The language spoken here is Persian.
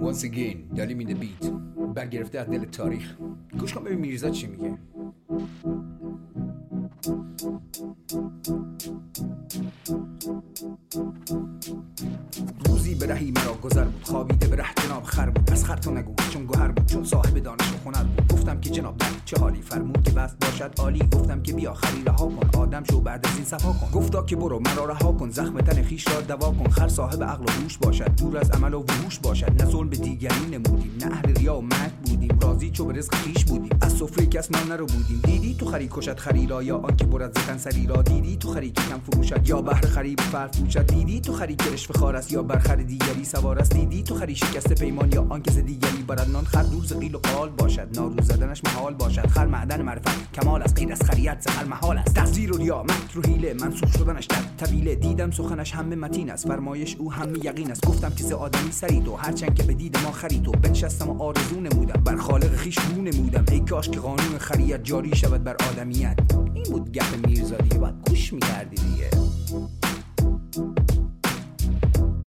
Once again دالیم این بیت برگرفته از دل تاریخ. گوش کن ببین میرزا چی میگه. روزی به رهی مرا گذر بود، خوابیده به ره جناب خر بود. از خر تو نگو چون گوهر بود، چون صاحب دانش و هنر بود. گفتم که جناب در چه حالی، فرمود که بس باشد عالی. گفتم که بیا خری رها کن، آدم شو بعد از این صفا کن. گفتا که برو مرا رها کن، زخم تن خیش را دوا کن. خر صاحب عقل و هوش باشد، دور از عمل و وحوش باشد. نه ظلم به دیگری نمودیم، نه اهل ریا و مکر بودیم. راضی چو به رزق خیش بودیم، از سفره کس نان نرو بودیم. دیدی تو خری کشد خری را، یا آن که برد زتن سری را. دیدی تو خری که کم فروشد، یا بهر خری فرفروشد. دیدی تو خری که رشوه خوار است، یا بر خر دیگری سوار است. دیدی تو خری شکسته پیمان، یا آن که ز دیگری برد نان. خر دور ز قیل و قال باشد، ناروز زدنش محال باشد. خر معدن معرفت کمال است، غیر از خریت ز خر محال است. تزویر و ریا مکر و حیله، منسوخ شدنش در طویله. دیدم سخنش همه متین است، فرمایش او همه یقین است. گفتم که ز آدمی سری تو، هرچند که به دید ما خری تو. بنشستم و آرزو نمودم، بر خالق خویش رو نمودم. ای کاش که قانون خریت جاری شود بر آدمیت. این بود گپ میرزا دیگه، باید گوش می‌کردی.